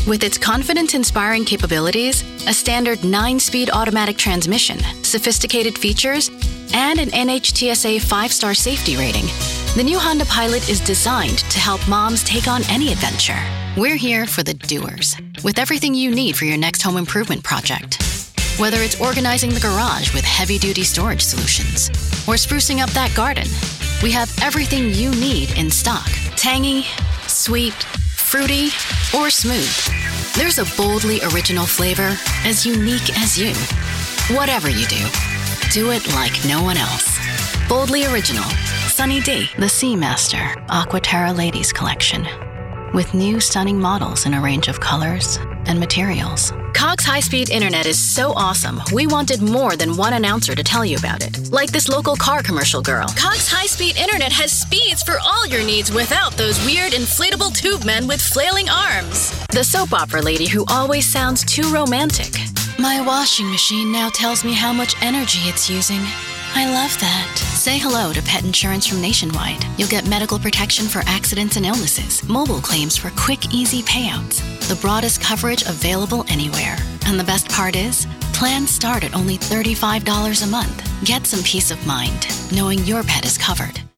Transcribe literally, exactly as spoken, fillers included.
With its confidence-inspiring capabilities, a standard nine-speed automatic transmission, sophisticated features, and an N H T S A five-star safety rating, the new Honda Pilot is designed to help moms take on any adventure. We're here for the doers, with everything you need for your next home improvement project. Whether it's organizing the garage with heavy-duty storage solutions or sprucing up that garden, we have everything you need in stock. Tangy, sweet, fruity, or smooth. There's a boldly original flavor as unique as you. Whatever you do, do it like no one else. Boldly original. Sunny D, the Seamaster Aquaterra Ladies Collection. With new stunning models in a range of colors and materials. Cox High-Speed Internet is so awesome, we wanted more than one announcer to tell you about it. Like this local car commercial girl. Cox High-Speed Internet has speeds for all your needs without those weird inflatable tube men with flailing arms. The soap opera lady who always sounds too romantic. My washing machine now tells me how much energy it's using. I love that. Say hello to pet insurance from Nationwide. You'll get medical protection for accidents and illnesses, mobile claims for quick, easy payouts, the broadest coverage available anywhere. And the best part is, plans start at only thirty-five dollars a month. Get some peace of mind knowing your pet is covered.